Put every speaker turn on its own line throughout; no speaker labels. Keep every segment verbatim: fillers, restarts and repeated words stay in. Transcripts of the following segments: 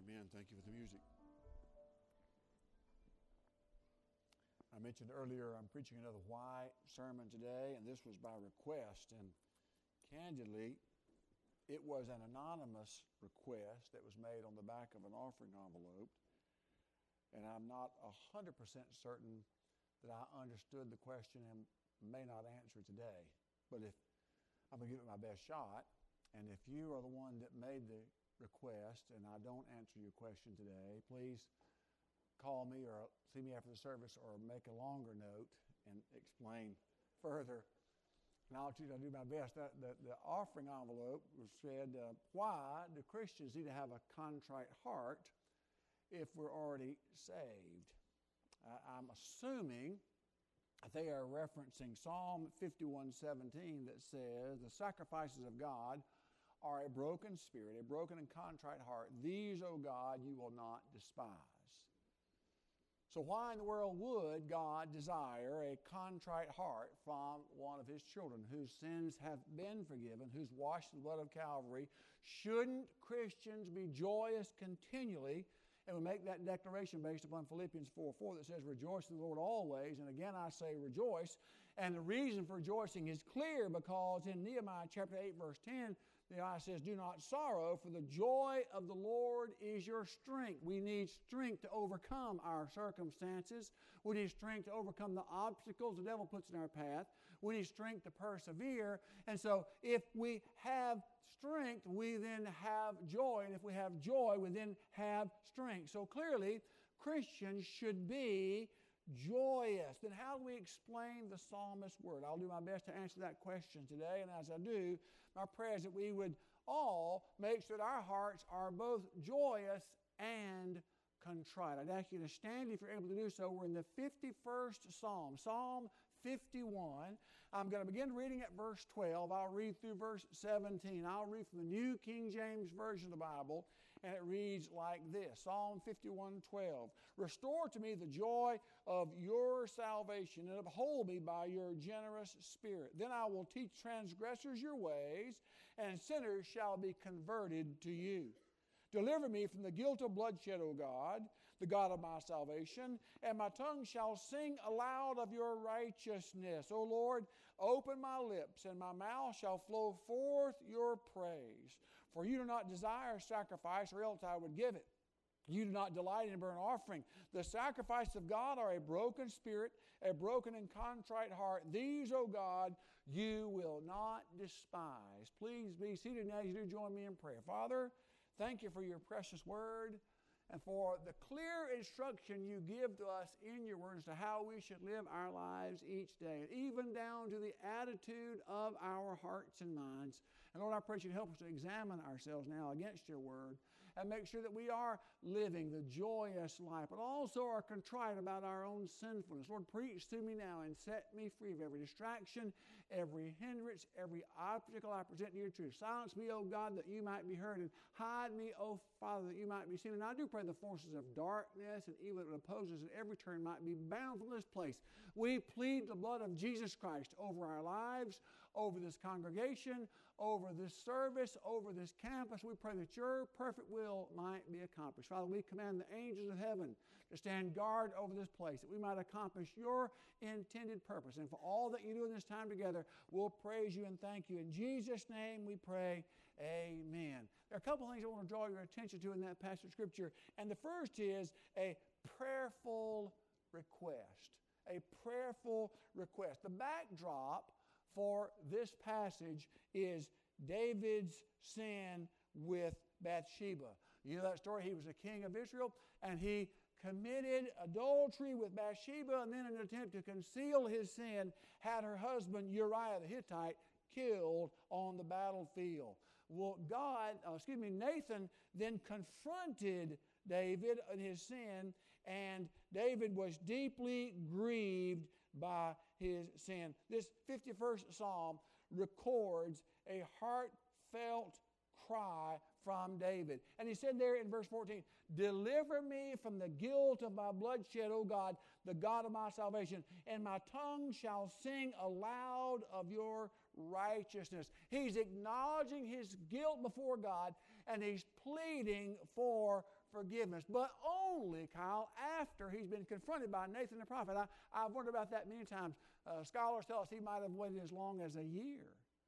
Amen. Thank you for the music. I mentioned earlier I'm preaching another why sermon today, and this was by request. And candidly, it was an anonymous request that was made on the back of an offering envelope. And I'm not one hundred percent certain that I understood the question and may not answer today. But if I'm going to give it my best shot, and if you are the one that made the request and I don't answer your question today, please call me or see me after the service or make a longer note and explain further. And I'll try to do my best. The, the, the offering envelope said, uh, why do Christians need to have a contrite heart if we're already saved? Uh, I'm assuming that they are referencing Psalm fifty-one seventeen that says, the sacrifices of God are a broken spirit, a broken and contrite heart. These, O God, you will not despise. So why in the world would God desire a contrite heart from one of His children whose sins have been forgiven, who's washed in the blood of Calvary? Shouldn't Christians be joyous continually? And we make that declaration based upon Philippians four four that says, rejoice in the Lord always. And again, I say rejoice. And the reason for rejoicing is clear because in Nehemiah chapter eight, verse ten, Nehemiah says, do not sorrow, for the joy of the Lord is your strength. We need strength to overcome our circumstances. We need strength to overcome the obstacles the devil puts in our path. We need strength to persevere. And so if we have strength, we then have joy. And if we have joy, we then have strength. So clearly, Christians should be joyous. Then how do we explain the psalmist's word? I'll do my best to answer that question today. And as I do, my prayer is that we would all make sure that our hearts are both joyous and contrite. I'd ask you to stand if you're able to do so. We're in the fifty-first Psalm, Psalm fifty-one. I'm going to begin reading at verse twelve. I'll read through verse seventeen. I'll read from the New King James Version of the Bible, and it reads like this. Psalm fifty-one twelve. Restore to me the joy of your salvation, and uphold me by your generous spirit. Then I will teach transgressors your ways, and sinners shall be converted to you. Deliver me from the guilt of bloodshed, O God, the God of my salvation, and my tongue shall sing aloud of your righteousness. O Lord, open my lips, and my mouth shall flow forth your praise. For you do not desire sacrifice, or else I would give it. You do not delight in burnt offering. The sacrifices of God are a broken spirit, a broken and contrite heart. These, O God, you will not despise. Please be seated now as you do join me in prayer. Father, thank you for your precious word and for the clear instruction you give to us in your word as to how we should live our lives each day, even down to the attitude of our hearts and minds. And Lord, I pray you help us to examine ourselves now against your word and make sure that we are living the joyous life, but also are contrite about our own sinfulness. Lord, preach to me now and set me free of every distraction, every hindrance, every obstacle I present to your truth. Silence me, O God, that you might be heard, and hide me, O Father, that you might be seen. And I do pray the forces of darkness and evil that opposes at every turn might be bound from this place. We plead the blood of Jesus Christ over our lives, over this congregation, over this service, over this campus. We pray that your perfect will might be accomplished. Father, we command the angels of heaven to stand guard over this place, that we might accomplish your intended purpose. And for all that you do in this time together, we'll praise you and thank you. In Jesus' name we pray, amen. There are a couple of things I want to draw your attention to in that passage of Scripture. And the first is a prayerful request. A prayerful request. The backdrop for this passage is David's sin with Bathsheba. You know that story? He was a king of Israel, and he committed adultery with Bathsheba, and then in an attempt to conceal his sin, had her husband Uriah the Hittite killed on the battlefield. Well, God, uh, excuse me, Nathan then confronted David in his sin, and David was deeply grieved by his sin. This fifty-first Psalm records a heartfelt cry from David. And he said there in verse fourteen, deliver me from the guilt of my bloodshed, O God, the God of my salvation, and my tongue shall sing aloud of your righteousness. He's acknowledging his guilt before God, and he's pleading for forgiveness, but only, Kyle, after he's been confronted by Nathan the prophet. I, I've wondered about that many times. Uh, scholars tell us he might have waited as long as a year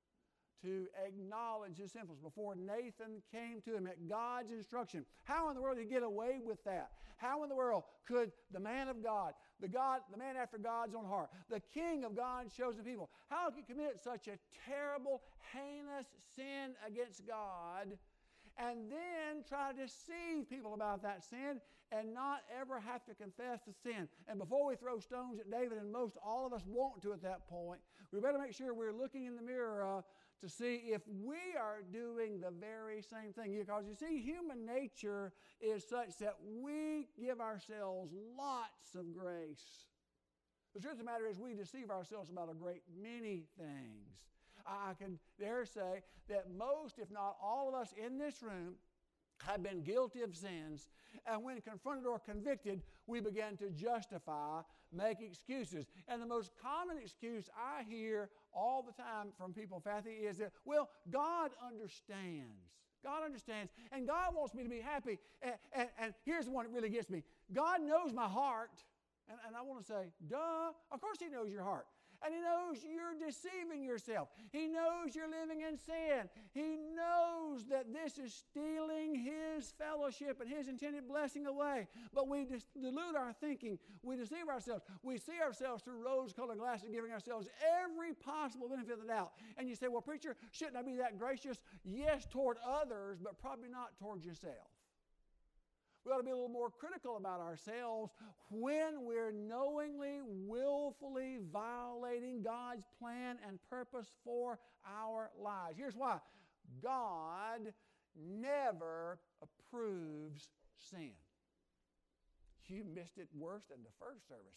to acknowledge his sinfulness before Nathan came to him at God's instruction. How in the world did he get away with that? How in the world could the man of God, the God, the man after God's own heart, the king of God's chosen people, how could he commit such a terrible, heinous sin against God and then try to deceive people about that sin and not ever have to confess the sin? And before we throw stones at David, and most all of us want to at that point, we better make sure we're looking in the mirror uh, to see if we are doing the very same thing. Because you see, human nature is such that we give ourselves lots of grace. The truth of the matter is we deceive ourselves about a great many things. I can dare say that most, if not all of us in this room, have been guilty of sins, and when confronted or convicted, we begin to justify, make excuses. And the most common excuse I hear all the time from people, Fathy, is that, well, God understands. God understands, and God wants me to be happy. And, and, and here's the one that really gets me. God knows my heart. And, and I want to say, duh, of course He knows your heart. And He knows you're deceiving yourself. He knows you're living in sin. He knows that this is stealing His fellowship and His intended blessing away. But we dis- dilute our thinking. We deceive ourselves. We see ourselves through rose-colored glasses, giving ourselves every possible benefit of the doubt. And you say, well, preacher, shouldn't I be that gracious? Yes, toward others, but probably not toward yourself. We ought to be a little more critical about ourselves when we're knowingly, willfully violating God's plan and purpose for our lives. Here's why. God never approves sin. You missed it worse than the first service.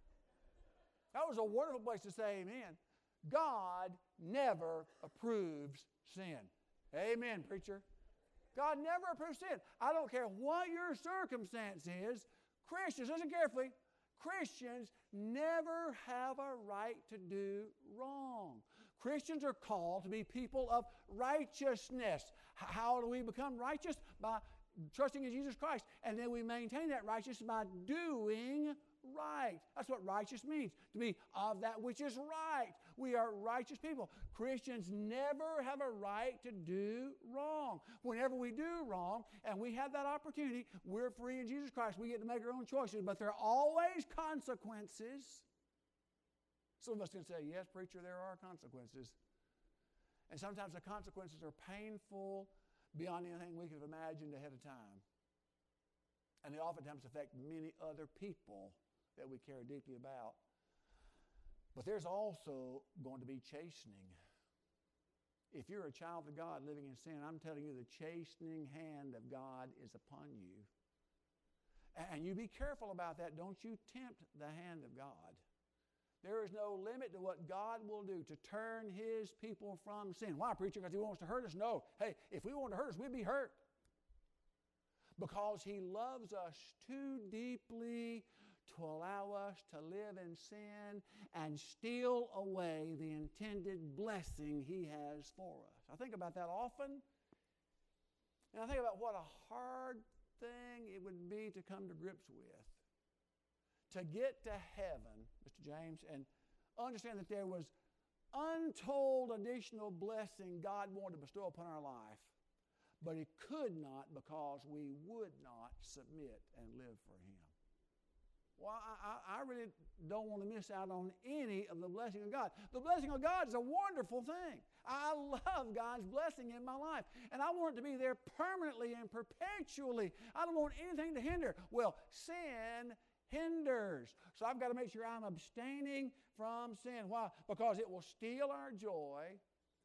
That was a wonderful place to say amen. God never approves sin. Amen, preacher. God never approves sin. I don't care what your circumstance is. Christians, listen carefully, Christians never have a right to do wrong. Christians are called to be people of righteousness. How do we become righteous? By trusting in Jesus Christ. And then we maintain that righteousness by doing right. That's what righteous means, to be of that which is right. We are righteous people. Christians never have a right to do wrong. Whenever we do wrong, and we have that opportunity, we're free in Jesus Christ. We get to make our own choices, but there are always consequences. Some of us can say, yes, preacher, there are consequences. And sometimes the consequences are painful beyond anything we could have imagined ahead of time. And they oftentimes affect many other people that we care deeply about. But there's also going to be chastening. If you're a child of God living in sin, I'm telling you the chastening hand of God is upon you. And you be careful about that. Don't you tempt the hand of God. There is no limit to what God will do to turn His people from sin. Why, preacher? Because He wants to hurt us? No. Hey, if we want to hurt us, we'd be hurt. Because He loves us too deeply to allow us to live in sin and steal away the intended blessing He has for us. I think about that often. And I think about what a hard thing it would be to come to grips with. To get to heaven, Mister James, and understand that there was untold additional blessing God wanted to bestow upon our life, but He could not because we would not submit and live for Him. Well, I, I really don't want to miss out on any of the blessing of God. The blessing of God is a wonderful thing. I love God's blessing in my life, and I want it to be there permanently and perpetually. I don't want anything to hinder. Well, sin hinders. So I've got to make sure I'm abstaining from sin. Why? Because it will steal our joy.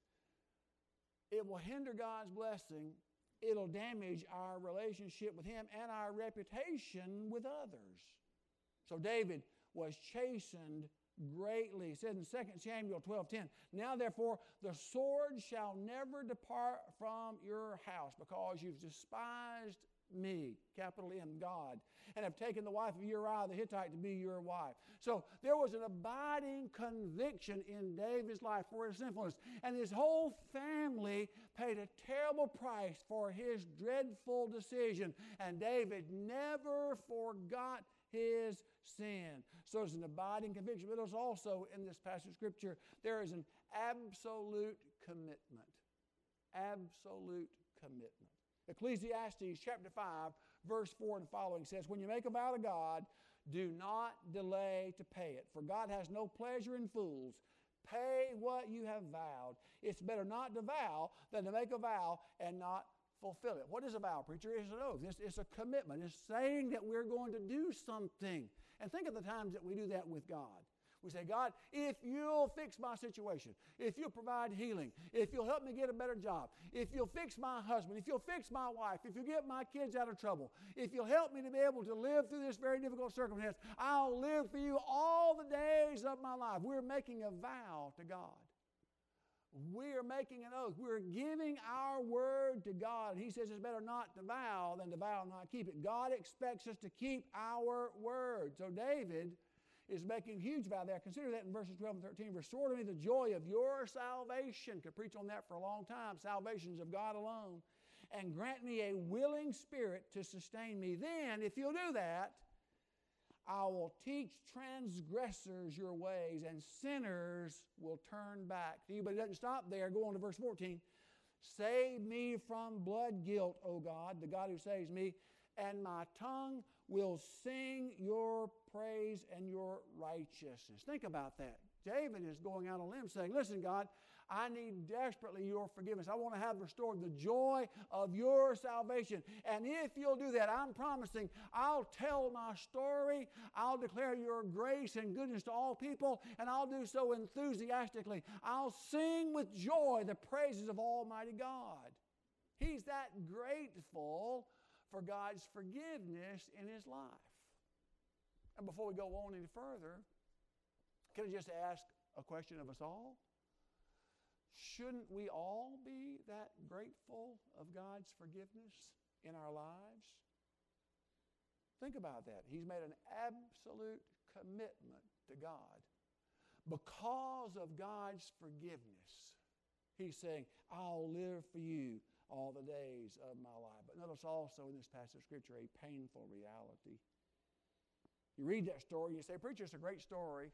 It will hinder God's blessing. It'll damage our relationship with Him and our reputation with others. So David was chastened greatly. It says in Second Samuel twelve ten, now therefore the sword shall never depart from your house, because you've despised me, capital M, God, and have taken the wife of Uriah the Hittite to be your wife. So there was an abiding conviction in David's life for his sinfulness, and his whole family paid a terrible price for his dreadful decision, and David never forgot his sin. So there's an abiding conviction, but there's also in this passage of Scripture, there is an absolute commitment. Absolute commitment. Ecclesiastes chapter five, verse four and following says, when you make a vow to God, do not delay to pay it, for God has no pleasure in fools. Pay what you have vowed. It's better not to vow than to make a vow and not fulfill it. What is a vow, preacher? It's an oath. It's, it's a commitment. It's saying that we're going to do something. And think of the times that we do that with God. We say, God, if you'll fix my situation, if you'll provide healing, if you'll help me get a better job, if you'll fix my husband, if you'll fix my wife, if you'll get my kids out of trouble, if you'll help me to be able to live through this very difficult circumstance, I'll live for you all the days of my life. We're making a vow to God. We are making an oath. We're giving our word to God. He says it's better not to vow than to vow and not keep it. God expects us to keep our word. So David is making a huge vow there. Consider that in verses twelve and thirteen. Restore to me the joy of your salvation. Could preach on that for a long time. Salvation is of God alone. And grant me a willing spirit to sustain me. Then, if you'll do that, I will teach transgressors your ways, and sinners will turn back to you. But it doesn't stop there. Go on to verse fourteen. Save me from blood guilt, O God, the God who saves me, and my tongue will sing your praise and your righteousness. Think about that. David is going out on a limb saying, listen, God, I need desperately your forgiveness. I want to have restored the joy of your salvation. And if you'll do that, I'm promising I'll tell my story. I'll declare your grace and goodness to all people, and I'll do so enthusiastically. I'll sing with joy the praises of Almighty God. He's that grateful for God's forgiveness in his life. And before we go on any further, can I just ask a question of us all? Shouldn't we all be that grateful of God's forgiveness in our lives? Think about that. He's made an absolute commitment to God. Because of God's forgiveness, he's saying, I'll live for you all the days of my life. But notice also in this passage of Scripture a painful reality. You read that story and you say, preacher, it's a great story.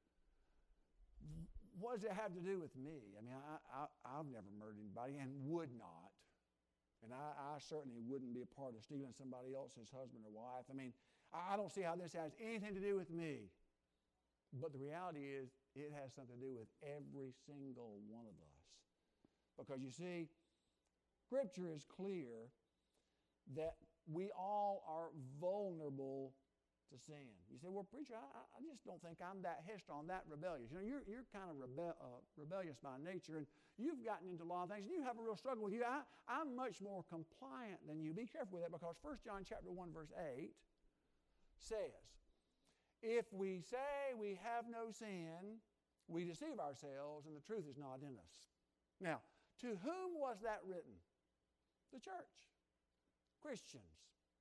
What does it have to do with me? I mean, I, I, I've never murdered anybody and would not. And I, I certainly wouldn't be a part of stealing somebody else's husband or wife. I mean, I, I don't see how this has anything to do with me. But the reality is, it has something to do with every single one of us. Because you see, Scripture is clear that we all are vulnerable to sin. You say, well, preacher, I, I just don't think I'm that headstrong, that rebellious. You know, you're, you're kind of rebe- uh, rebellious by nature, and you've gotten into a lot of things, and you have a real struggle with you. I, I'm much more compliant than you. Be careful with that, because First John chapter one, verse eight says, if we say we have no sin, we deceive ourselves, and the truth is not in us. Now, to whom was that written? The church. Christians.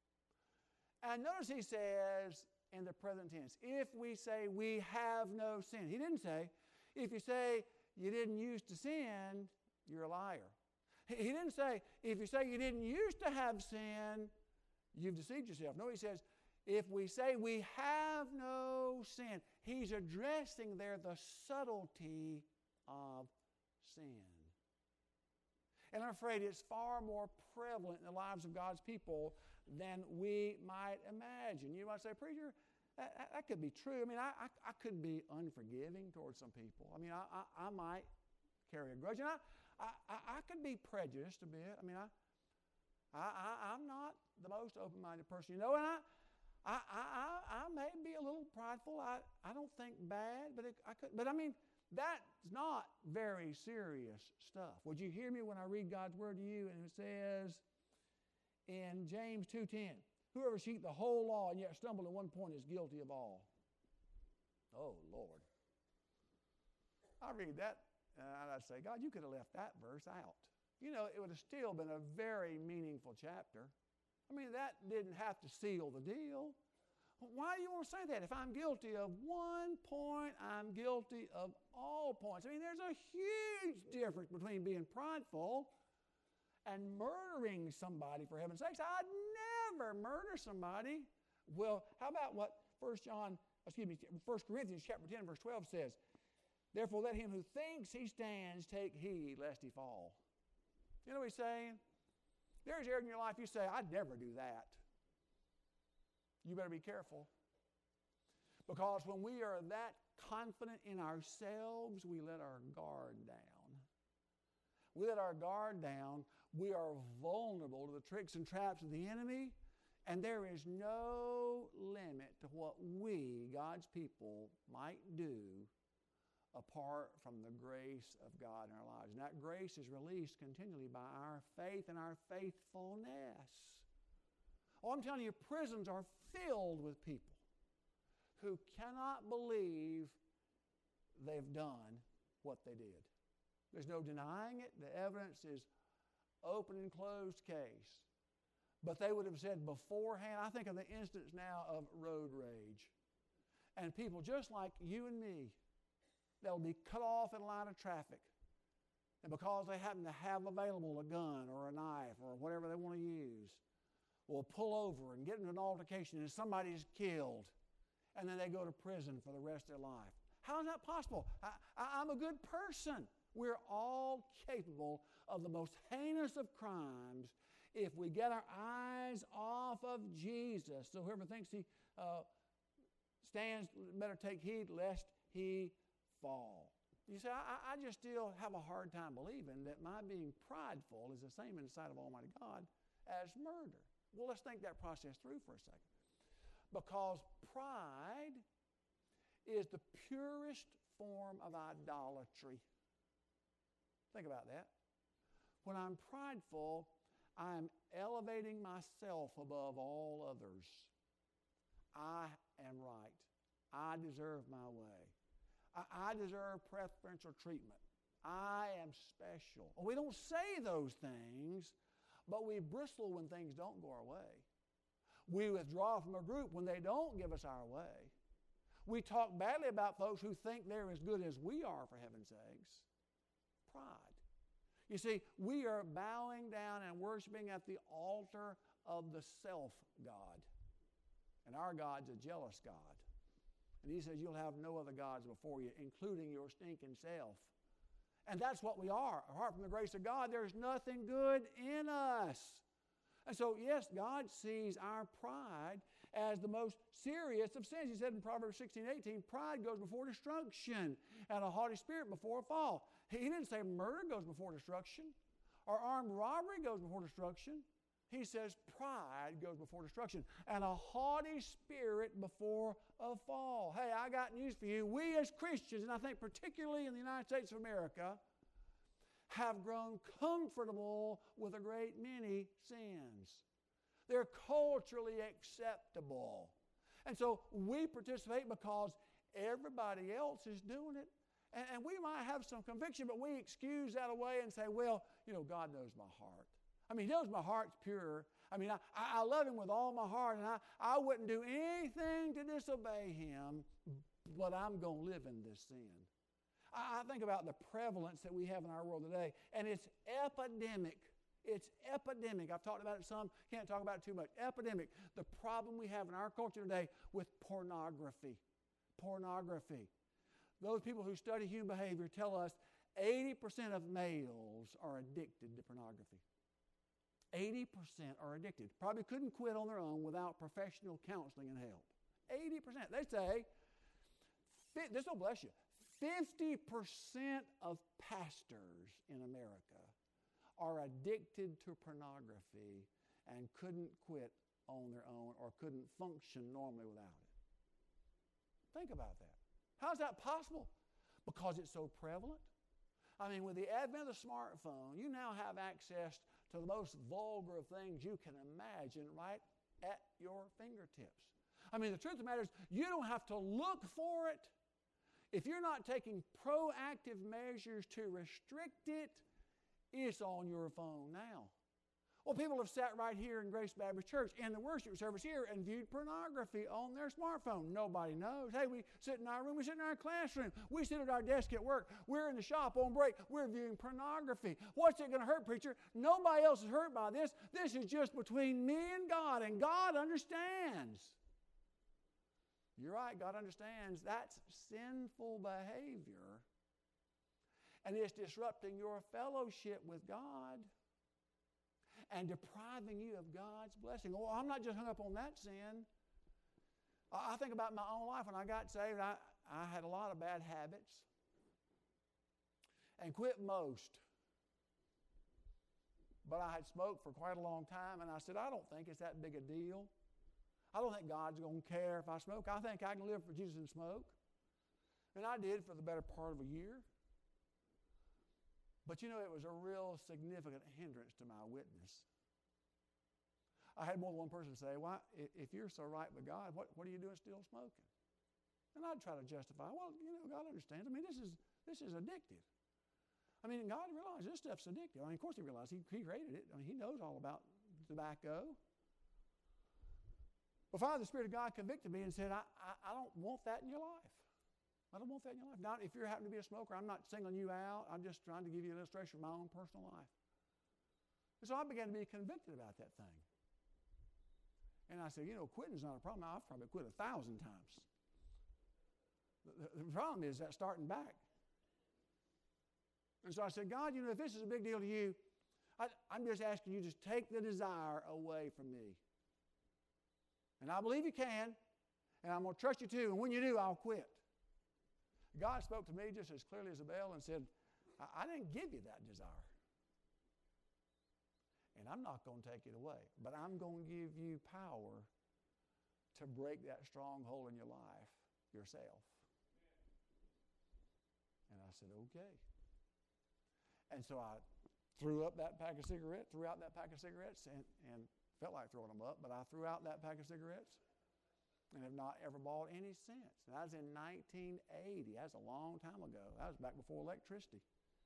And notice he says in the present tense, if we say we have no sin. He didn't say, if you say you didn't used to sin, you're a liar. He didn't say, if you say you didn't used to have sin, you've deceived yourself. No, he says, if we say we have no sin. He's addressing there the subtlety of sin. And I'm afraid it's far more prevalent in the lives of God's people than we might imagine. You might say, preacher, that, that could be true. I mean, I, I, I could be unforgiving towards some people. I mean, I, I, I might carry a grudge. And I, I, I could be prejudiced a bit. I mean, I, I, I, I'm not the most open-minded person. You know, and I, I, I, I, I may be a little prideful. I, I don't think bad, but it, I could. But I mean, that's not very serious stuff. Would you hear me when I read God's word to you? And it says in James two ten, whoever shall keep the whole law and yet stumble at one point is guilty of all. Oh, Lord. I read that, and I'd say, God, you could have left that verse out. You know, it would have still been a very meaningful chapter. I mean, that didn't have to seal the deal. Why do you want to say that? If I'm guilty of one point, I'm guilty of all points. I mean, there's a huge difference between being prideful and murdering somebody, for heaven's sakes. I'd never murder somebody. Well, how about what First John, excuse me, First Corinthians chapter ten, verse twelve says? Therefore, let him who thinks he stands take heed lest he fall. You know what he's saying? There's areas in your life you say, I'd never do that. You better be careful. Because when we are that confident in ourselves, we let our guard down. We let our guard down, we are vulnerable to the tricks and traps of the enemy, and there is no limit to what we, God's people, might do apart from the grace of God in our lives. And that grace is released continually by our faith and our faithfulness. Oh, I'm telling you, prisons are filled with people who cannot believe they've done what they did. There's no denying it. The evidence is open and closed case. But they would have said beforehand, I think of the instance now of road rage. And people just like you and me, they'll be cut off in a line of traffic. And because they happen to have available a gun or a knife or whatever they want to use, will pull over and get into an altercation and somebody's killed. And then they go to prison for the rest of their life. How is that possible? I, I, I'm a good person. We're all capable of the most heinous of crimes if we get our eyes off of Jesus. So whoever thinks he uh, stands, better take heed lest he fall. You say, I, I just still have a hard time believing that my being prideful is the same in the sight of Almighty God as murder. Well, let's think that process through for a second. Because pride is the purest form of idolatry. Think about that. When I'm prideful, I'm elevating myself above all others. I am right. I deserve my way. I, I deserve preferential treatment. I am special. We don't say those things, but we bristle when things don't go our way. We withdraw from a group when they don't give us our way. We talk badly about folks who think they're as good as we are, for heaven's sakes. Pride. You see, we are bowing down and worshiping at the altar of the self-God. And our God's a jealous God. And he says, you'll have no other gods before you, including your stinking self. And that's what we are. Apart from the grace of God, there's nothing good in us. And so, yes, God sees our pride as the most serious of sins. He said in Proverbs sixteen eighteen, pride goes before destruction and a haughty spirit before a fall. He didn't say murder goes before destruction or armed robbery goes before destruction. He says pride goes before destruction and a haughty spirit before a fall. Hey, I got news for you. We as Christians, and I think particularly in the United States of America, have grown comfortable with a great many sins. They're culturally acceptable. And so we participate because everybody else is doing it. And, and we might have some conviction, but we excuse that away and say, well, you know, God knows my heart. I mean, He knows my heart's pure. I mean, I, I love Him with all my heart, and I, I wouldn't do anything to disobey Him, but I'm going to live in this sin. I, I think about the prevalence that we have in our world today, and it's epidemic. It's epidemic. I've talked about it some, can't talk about it too much. Epidemic. The problem we have in our culture today with pornography. Pornography. Those people who study human behavior tell us eighty percent of males are addicted to pornography. eighty percent are addicted. Probably couldn't quit on their own without professional counseling and help. eighty percent. They say, this will bless you, fifty percent of pastors in America are addicted to pornography and couldn't quit on their own or couldn't function normally without it. Think about that. How's that possible? Because it's so prevalent. I mean, with the advent of the smartphone, you now have access to the most vulgar of things you can imagine right at your fingertips. I mean, the truth of the matter is, you don't have to look for it. If you're not taking proactive measures to restrict it, it's on your phone now. Well, people have sat right here in Grace Baptist Church in the worship service here and viewed pornography on their smartphone. Nobody knows. Hey, we sit in our room, we sit in our classroom, we sit at our desk at work, we're in the shop on break, we're viewing pornography. What's it going to hurt, preacher? Nobody else is hurt by this. This is just between me and God, and God understands. You're right, God understands. That's sinful behavior, and it's disrupting your fellowship with God and depriving you of God's blessing. Oh, I'm not just hung up on that sin. I think about my own life. When I got saved, I, I had a lot of bad habits and quit most. But I had smoked for quite a long time, and I said, I don't think it's that big a deal. I don't think God's going to care if I smoke. I think I can live for Jesus and smoke. And I did for the better part of a year. But you know, it was a real significant hindrance to my witness. I had more than one person say, well, if you're so right with God, what, what are you doing still smoking? And I'd try to justify, well, you know, God understands. I mean, this is this is addictive. I mean, God realized this stuff's addictive. I mean, of course he realized. He, he created it. I mean, he knows all about tobacco. But finally, the Spirit of God convicted me and said, I, I, I don't want that in your life. I don't want that in your life. Not if you happen to be a smoker, I'm not singling you out. I'm just trying to give you an illustration of my own personal life. And so I began to be convicted about that thing. And I said, you know, quitting's not a problem. I've probably quit a thousand times. The, the problem is that starting back. And so I said, God, you know, if this is a big deal to you, I, I'm just asking you to just take the desire away from me. And I believe you can, and I'm going to trust you too. And when you do, I'll quit. God spoke to me just as clearly as a bell and said, I, I didn't give you that desire. And I'm not going to take it away. But I'm going to give you power to break that stronghold in your life yourself. And I said, okay. And so I threw up that pack of cigarettes, threw out that pack of cigarettes, and, and felt like throwing them up, but I threw out that pack of cigarettes and have not ever bought any since. And that was in nineteen eighty. That was a long time ago. That was back before electricity.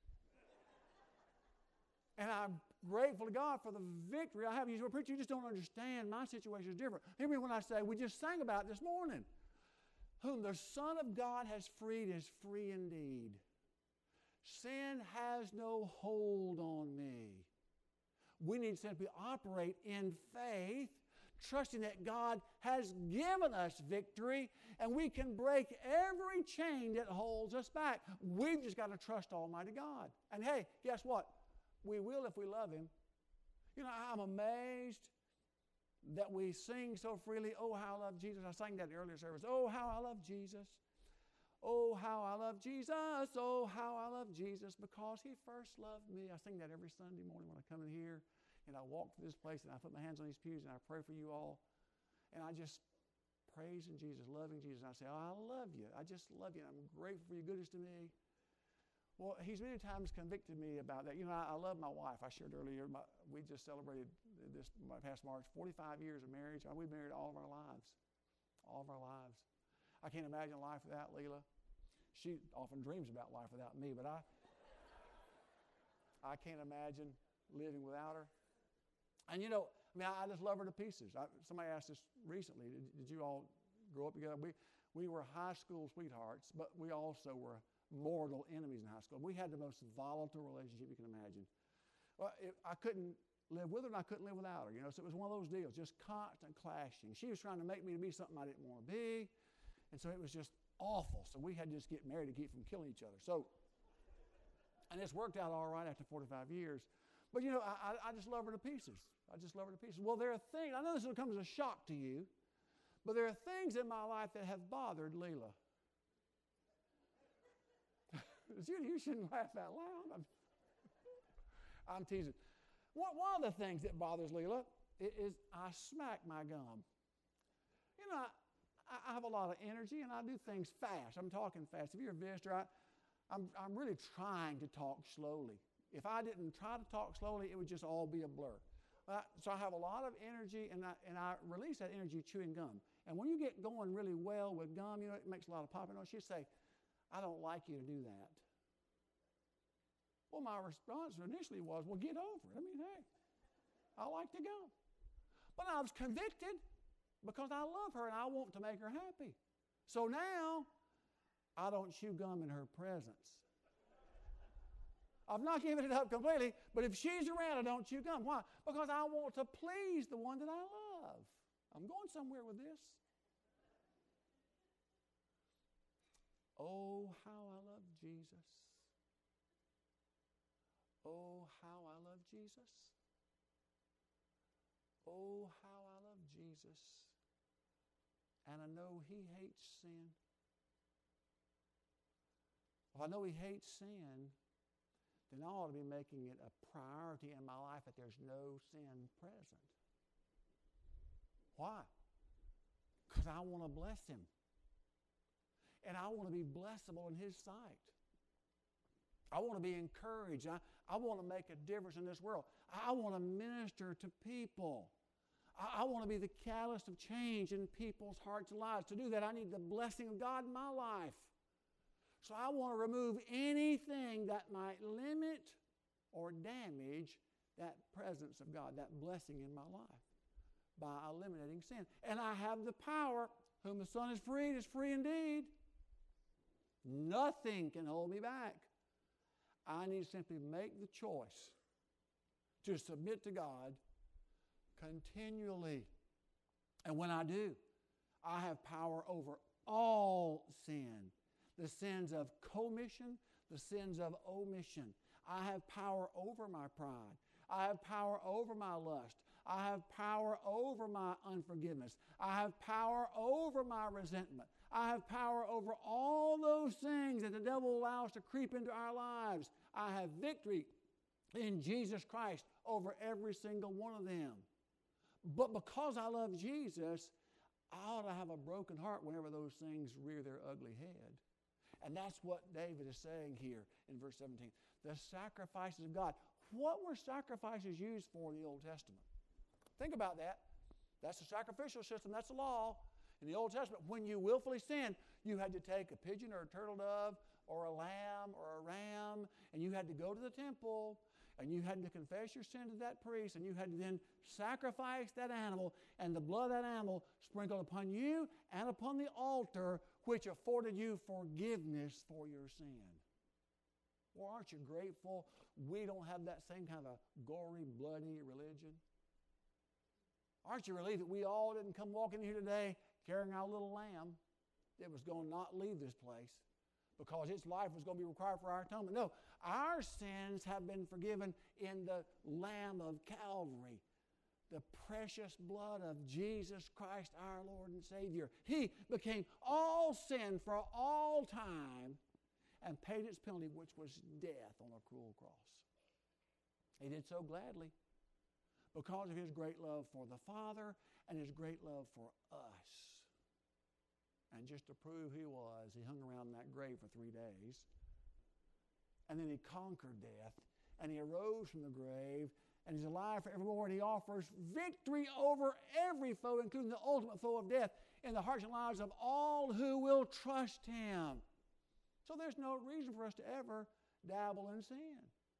And I'm grateful to God for the victory I have. You say, well, preacher, you just don't understand. My situation is different. Hear me when I say, we just sang about it this morning. Whom the Son of God has freed is free indeed. Sin has no hold on me. We need to simply operate in faith, trusting that God has given us victory, and we can break every chain that holds us back. We've just got to trust Almighty God. And hey, guess what? We will if we love Him. You know, I'm amazed that we sing so freely, oh, how I love Jesus. I sang that in the earlier service. Oh, how I love Jesus. Oh, how I love Jesus. Oh, how I love Jesus because He first loved me. I sing that every Sunday morning when I come in here and I walk through this place and I put my hands on these pews and I pray for you all. And I just praising Jesus, loving Jesus. And I say, oh, I love you. I just love you. And I'm grateful for your goodness to me. Well, He's many times convicted me about that. You know, I, I love my wife. I shared earlier, my, we just celebrated this my past March, forty-five years of marriage. We've been married all of our lives. All of our lives. I can't imagine life without Leela. She often dreams about life without me, but I I can't imagine living without her. And you know, I mean, I, I just love her to pieces. I, somebody asked us recently, did, did you all grow up together? We, we were high school sweethearts, but we also were mortal enemies in high school. We had the most volatile relationship you can imagine. Well, it, I couldn't live with her and I couldn't live without her. You know, so it was one of those deals, just constant clashing. She was trying to make me to be something I didn't want to be, and so it was just awful. So we had to just get married to keep from killing each other. So, and it's worked out all right after forty-five years. But you know, I, I just love her to pieces. I just love her to pieces. Well, there are things, I know this will come as a shock to you, but there are things in my life that have bothered Leela. you, you shouldn't laugh out loud. I'm, I'm teasing. One, one of the things that bothers Leela is, is I smack my gum. You know, I, I have a lot of energy and I do things fast. I'm talking fast. If you're a visitor, I, I'm, I'm really trying to talk slowly. If I didn't try to talk slowly, it would just all be a blur. Uh, so I have a lot of energy and I, and I release that energy chewing gum. And when you get going really well with gum, you know, it makes a lot of popping noise. She'd say, I don't like you to do that. Well, my response initially was, well, get over it. I mean, hey, I like to go. But I was convicted because I love her and I want to make her happy. So now, I don't chew gum in her presence. I've not given it up completely, but if she's around, I don't chew gum. Why? Because I want to please the one that I love. I'm going somewhere with this. Oh, how I love Jesus. Oh, how I love Jesus. Oh, how I love Jesus. And I know He hates sin. If I know He hates sin, then I ought to be making it a priority in my life that there's no sin present. Why? Because I want to bless Him. And I want to be blessable in His sight. I want to be encouraged. I, I want to make a difference in this world. I want to minister to people. I, I want to be the catalyst of change in people's hearts and lives. To do that, I need the blessing of God in my life. So I want to remove anything that might limit or damage that presence of God, that blessing in my life, by eliminating sin. And I have the power. Whom the Son is freed is free indeed. Nothing can hold me back. I need to simply make the choice to submit to God continually. And when I do, I have power over all sin. The sins of commission, the sins of omission. I have power over my pride. I have power over my lust. I have power over my unforgiveness. I have power over my resentment. I have power over all those things that the devil allows to creep into our lives. I have victory in Jesus Christ over every single one of them. But because I love Jesus, I ought to have a broken heart whenever those things rear their ugly head. And that's what David is saying here in verse seventeen. The sacrifices of God. What were sacrifices used for in the Old Testament? Think about that. That's the sacrificial system. That's the law. In the Old Testament, when you willfully sinned, you had to take a pigeon or a turtle dove or a lamb or a ram, and you had to go to the temple, and you had to confess your sin to that priest, and you had to then sacrifice that animal, and the blood of that animal sprinkled upon you and upon the altar, which afforded you forgiveness for your sin. Well, aren't you grateful we don't have that same kind of gory, bloody religion? Aren't you relieved that we all didn't come walking in here today carrying our little lamb that was going to not leave this place because its life was going to be required for our atonement? No, our sins have been forgiven in the Lamb of Calvary, the precious blood of Jesus Christ, our Lord and Savior. He became all sin for all time and paid its penalty, which was death on a cruel cross. He did so gladly because of His great love for the Father and His great love for us. And just to prove He was, He hung around in that grave for three days. And then He conquered death. And He arose from the grave. And He's alive forevermore. And He offers victory over every foe, including the ultimate foe of death, in the hearts and lives of all who will trust Him. So there's no reason for us to ever dabble in sin.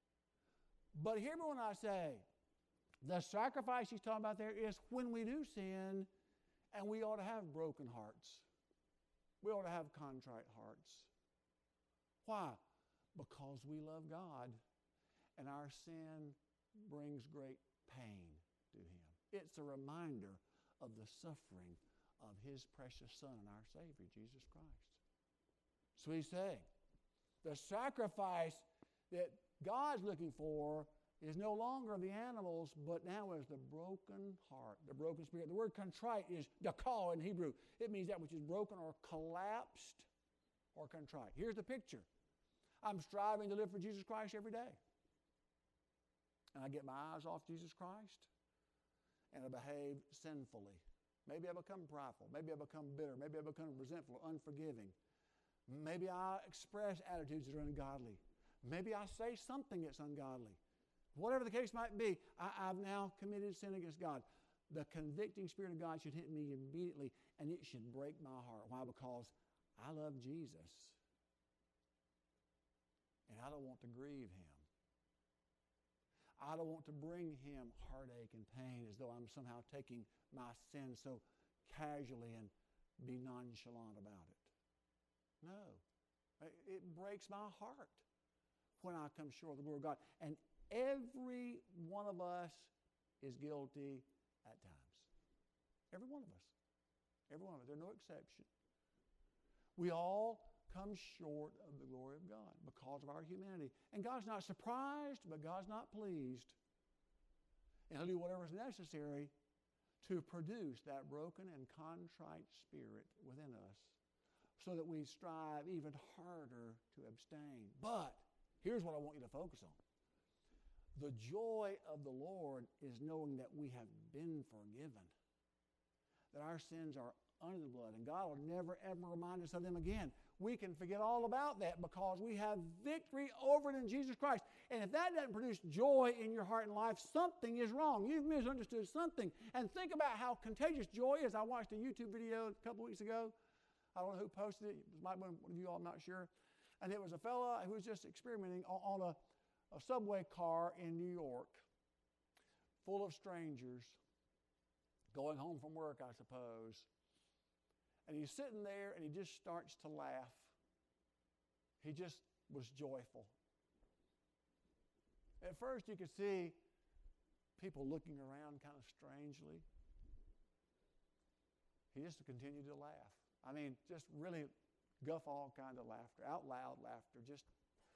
But hear me when I say, the sacrifice He's talking about there is when we do sin, and we ought to have broken hearts. We ought to have contrite hearts. Why? Because we love God, and our sin brings great pain to Him. It's a reminder of the suffering of His precious Son and our Savior, Jesus Christ. So He's saying, the sacrifice that God's looking for is no longer of the animals, but now is the broken heart, the broken spirit. The word contrite is dakal in Hebrew. It means that which is broken or collapsed or contrite. Here's the picture. I'm striving to live for Jesus Christ every day. And I get my eyes off Jesus Christ, and I behave sinfully. Maybe I become prideful. Maybe I become bitter. Maybe I become resentful, unforgiving. Maybe I express attitudes that are ungodly. Maybe I say something that's ungodly. Whatever the case might be, I, I've now committed sin against God. The convicting Spirit of God should hit me immediately, and it should break my heart. Why? Because I love Jesus. And I don't want to grieve Him. I don't want to bring Him heartache and pain as though I'm somehow taking my sin so casually and be nonchalant about it. No. It breaks my heart when I come short of the glory of God. And every one of us is guilty at times. Every one of us. Every one of us. There's no exception. We all come short of the glory of God because of our humanity. And God's not surprised, but God's not pleased. And He'll do whatever is necessary to produce that broken and contrite spirit within us so that we strive even harder to abstain. But here's what I want you to focus on. The joy of the Lord is knowing that we have been forgiven, that our sins are under the blood, and God will never, ever remind us of them again. We can forget all about that because we have victory over it in Jesus Christ. And if that doesn't produce joy in your heart and life, something is wrong. You've misunderstood something. And think about how contagious joy is. I watched a YouTube video a couple weeks ago. I don't know who posted it. It might be one of you all, I'm not sure. And it was a fella who was just experimenting on a, a subway car in New York, full of strangers, going home from work, I suppose. And he's sitting there and he just starts to laugh. He just was joyful. At first you could see people looking around kind of strangely. He just continued to laugh. I mean, just really guffaw kind of laughter, out loud laughter. Just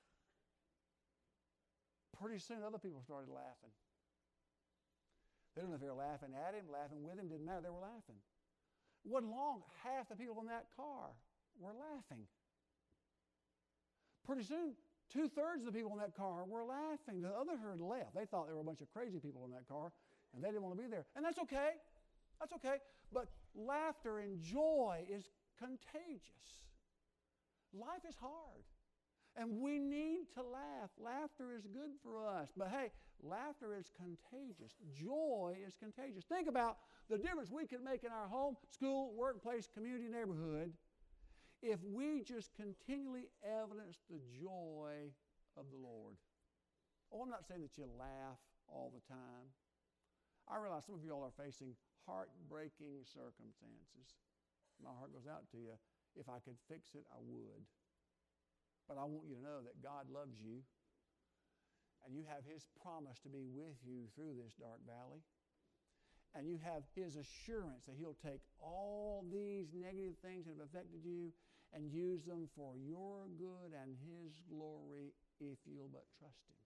pretty soon other people started laughing. They don't know if they were laughing at him, laughing with him, didn't matter, they were laughing. It wasn't long, half the people in that car were laughing. Pretty soon, two-thirds of the people in that car were laughing. The other herd left. They thought there were a bunch of crazy people in that car, and they didn't want to be there. And that's okay. That's okay. But laughter and joy is contagious. Life is hard. And we need to laugh. Laughter is good for us. But hey, laughter is contagious. Joy is contagious. Think about the difference we can make in our home, school, workplace, community, neighborhood if we just continually evidence the joy of the Lord. Oh, I'm not saying that you laugh all the time. I realize some of you all are facing heartbreaking circumstances. My heart goes out to you. If I could fix it, I would. But I want you to know that God loves you, and you have His promise to be with you through this dark valley. And you have His assurance that He'll take all these negative things that have affected you and use them for your good and His glory if you'll but trust Him.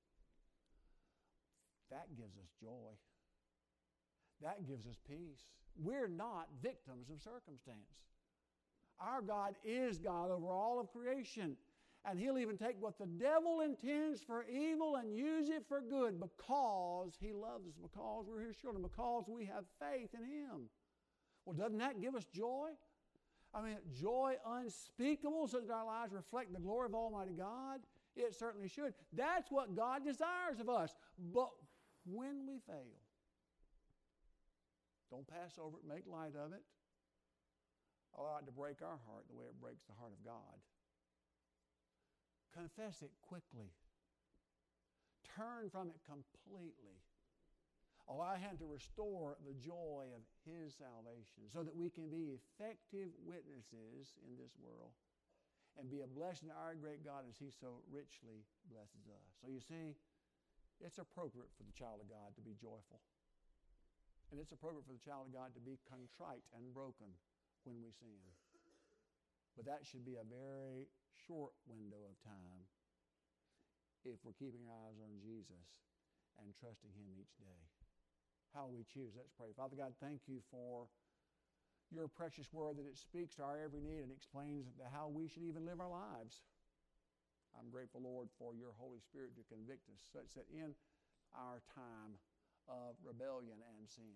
That gives us joy. That gives us peace. We're not victims of circumstance. Our God is God over all of creation. And He'll even take what the devil intends for evil and use it for good because He loves us, because we're His children, because we have faith in Him. Well, doesn't that give us joy? I mean, joy unspeakable so that our lives reflect the glory of Almighty God? It certainly should. That's what God desires of us. But when we fail, don't pass over it, make light of it. Allow it to break our heart the way it breaks the heart of God. Confess it quickly. Turn from it completely. Allow Him to restore the joy of His salvation so that we can be effective witnesses in this world and be a blessing to our great God as He so richly blesses us. So you see, it's appropriate for the child of God to be joyful. And it's appropriate for the child of God to be contrite and broken when we sin. But that should be a very short window of time if we're keeping our eyes on Jesus and trusting Him each day. How we choose, let's pray. Father God, thank You for Your precious word that it speaks to our every need and explains how we should even live our lives. I'm grateful, Lord, for Your Holy Spirit to convict us such that in our time of rebellion and sin,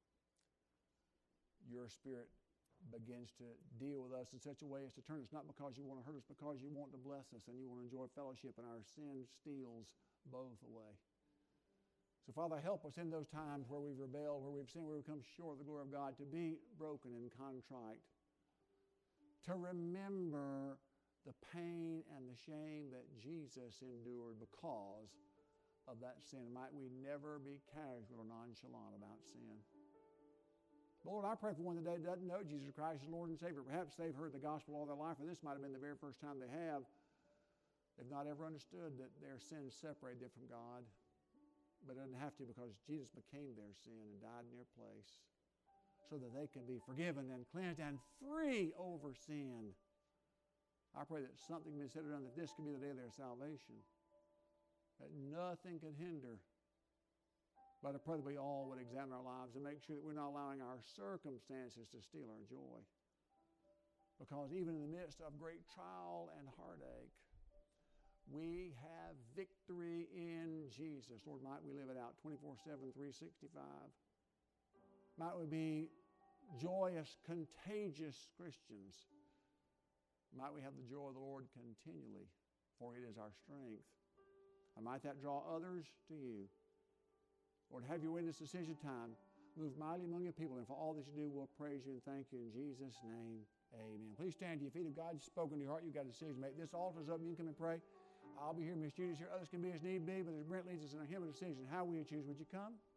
Your Spirit begins to deal with us in such a way as to turn us not because You want to hurt us, because You want to bless us and You want to enjoy fellowship, and our sin steals both away. So, Father, help us in those times where we've rebelled, where we've sinned, where we've come short of the glory of God, to be broken and contrite, to remember the pain and the shame that Jesus endured because of that sin. Might we never be casual or nonchalant about sin. Lord, I pray for one today that doesn't know Jesus Christ as Lord and Savior. Perhaps they've heard the gospel all their life, or this might have been the very first time they have. They've not ever understood that their sins separate them from God. But it doesn't have to, because Jesus became their sin and died in their place so that they can be forgiven and cleansed and free over sin. I pray that something can be said or done that this can be the day of their salvation, that nothing can hinder. But I pray that we all would examine our lives and make sure that we're not allowing our circumstances to steal our joy. Because even in the midst of great trial and heartache, we have victory in Jesus. Lord, might we live it out twenty-four seven, three sixty-five. Might we be joyous, contagious Christians. Might we have the joy of the Lord continually, for it is our strength. And might that draw others to you. Lord, have your way in this decision time. Move mightily among your people. And for all that you do, we'll praise you and thank you in Jesus' name. Amen. Please stand to your feet. If God's spoken to your heart, you've got a decision to make. This altar's open. You can come and pray. I'll be here. Miss Judy's here. Others can be as need be. But as Brent leads us in a hymn of decision, how will you choose? Would you come?